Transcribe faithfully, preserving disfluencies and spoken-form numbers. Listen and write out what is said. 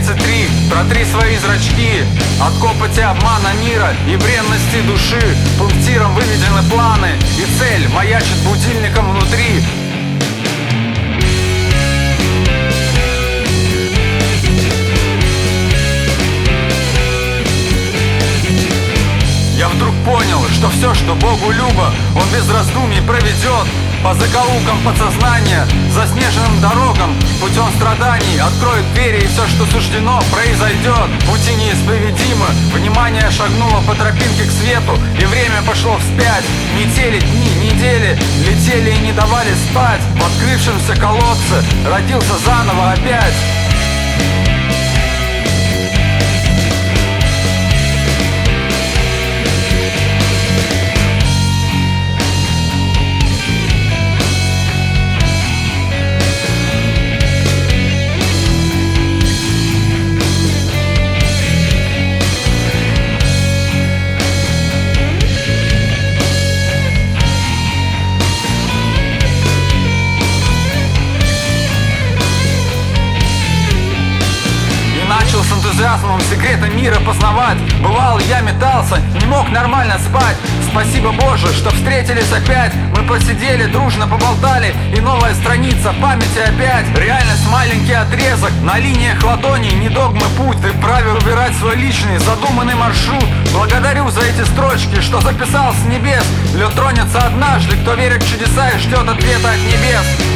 тридцать три. Протри свои зрачки от копоти обмана мира и бренности души. Пунктиром выведены планы, и цель маячит будильником внутри. Я вдруг понял, что все, что Богу любо, Он без раздумий проведет по закоулкам подсознания, заснеженным дорогам, путем страданий откроет двери, и все, что суждено, произойдет. Пути неисповедимы, внимание шагнуло по тропинке к свету, и время пошло вспять. Метели дни, недели, летели и не давали спать. В открывшемся колодце родился заново опять. Начал с энтузиазмом секреты мира познавать. Бывал, я метался, не мог нормально спать. Спасибо, Боже, что встретились опять. Мы посидели, дружно поболтали, и новая страница в памяти опять. Реальность маленький отрезок, на линиях ладоней не догмы путь. Ты вправе выбирать свой личный, задуманный маршрут. Благодарю за эти строчки, что записал с небес. Лед тронется однажды, кто верит в чудеса и ждет ответа от небес.